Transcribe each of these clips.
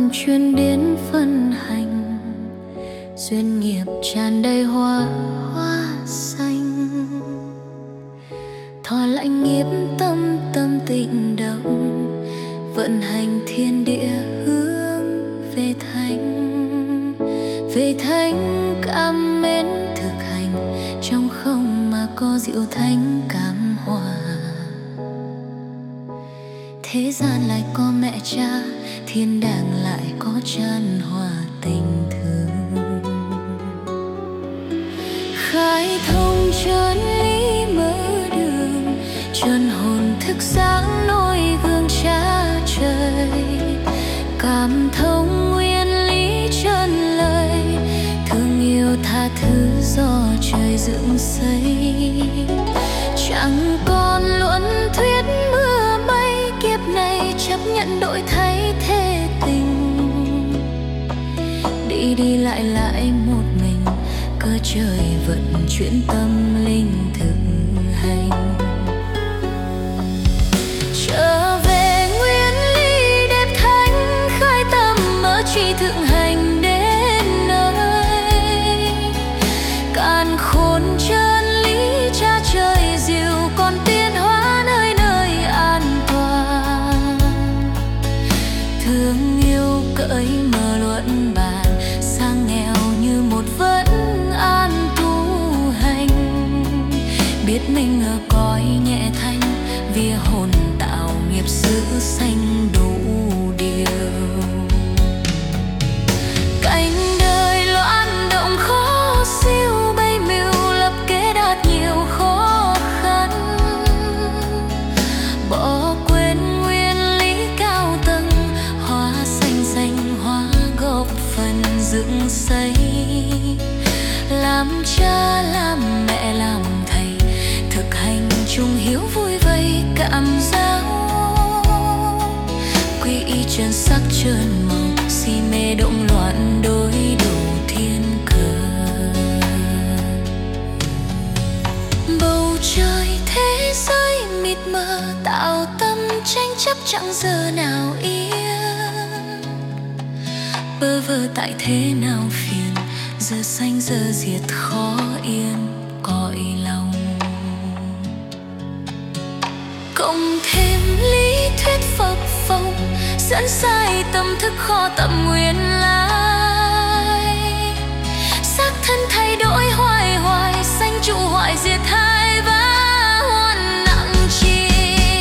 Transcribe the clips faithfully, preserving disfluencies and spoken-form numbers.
lòng chuyên điển phân hành, duyên nghiệp tràn đầy hoa hoa xanh. Thỏa lạnh nghiệp tâm tâm tịnh động, vận hành thiên địa hướng về thánh. Về thánh cảm mến thực hành, trong không mà có diệu thánh cảm hòa. Thế gian lại có mẹ cha, thiên đàng lại có chan hòa tình thương. Khai thông chân lý mở đường, chân hồn thức sáng noi gương cha trời. Cảm thông nguyên lý chân lời, thương yêu tha thứ do trời dựng xây. Chẳng còn luận thuyết mưa bay, kiếp này chấp nhận đổi thay thế tình. Đi đi lại lại một mình, cơ trời vận chuyển tâm linh thực hành. Trở về nguyên lý đẹp thánh, khai tâm mở tri thượng hành đến nơi. Càn khôn chân lý cha trời diệu, còn tiến hóa nơi nơi an toàn. Thương yêu cởi mở luận bàn, sang nghèo như một vẫn an tu hành. Biết mình ở cõi nhẹ thanh, vì hồn tạo nghiệp giữ sanh đủ điều. Cảnh đời loạn động khó siêu, bay mưu lập kế đạt nhiều khó khăn. Bỏ quên nguyên lý cao tầng, hóa xanh xanh hóa góp phần dựng xây. Làm cha làm mẹ làm thầy, thực hành chung hiếu vui vây cảm giáo. Quy y chân sắc trơn màu, si mê động loạn đối đầu thiên cơ. Bầu trời thế giới mịt mờ, tạo tâm tranh chấp chẳng giờ nào yên. Bơ vơ tại thế nào phiền, giờ xanh giờ diệt khó yên cõi lòng. Cộng thêm lý thuyết phập phồng, dẫn sai tâm thức khó tận nguyên lai. Xác thân thay đổi hoài hoài, sanh trụ hoại diệt hai vã hoạn nặng chi.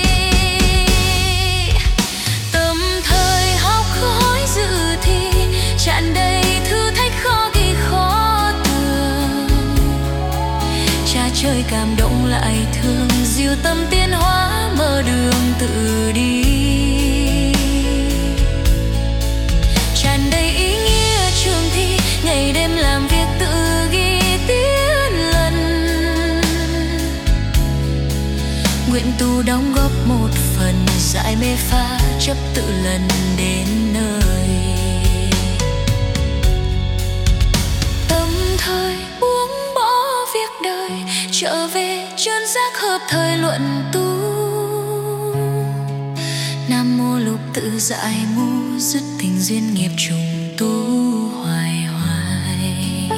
Tâm thời học khói dự thi, tràn đầy thử thách khó ghi khó tường. Cha trời cảm động lại thương, diệu tâm tiến hóa mở đường tự đi. Tràn đầy ý nghĩa trường thi, ngày đêm làm việc tự ghi tiến lần. Nguyện tu đóng góp một phần, giải mê phá chấp tự lần đến nơi. Tâm thời buông bỏ việc đời, trở về chân giác hợp thời luận tu. Nam mô lục tự giải mu, dứt tình duyên nghiệp trùng tu hoài hoài.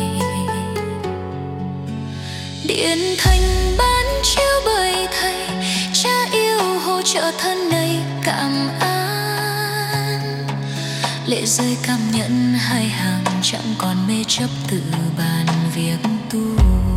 Điện thành ban chiếu bởi thầy, cha yêu hỗ trợ thân này cảm an. Lệ rơi cảm nhận hai hàng, chẳng còn mê chấp tự bàn việc tu.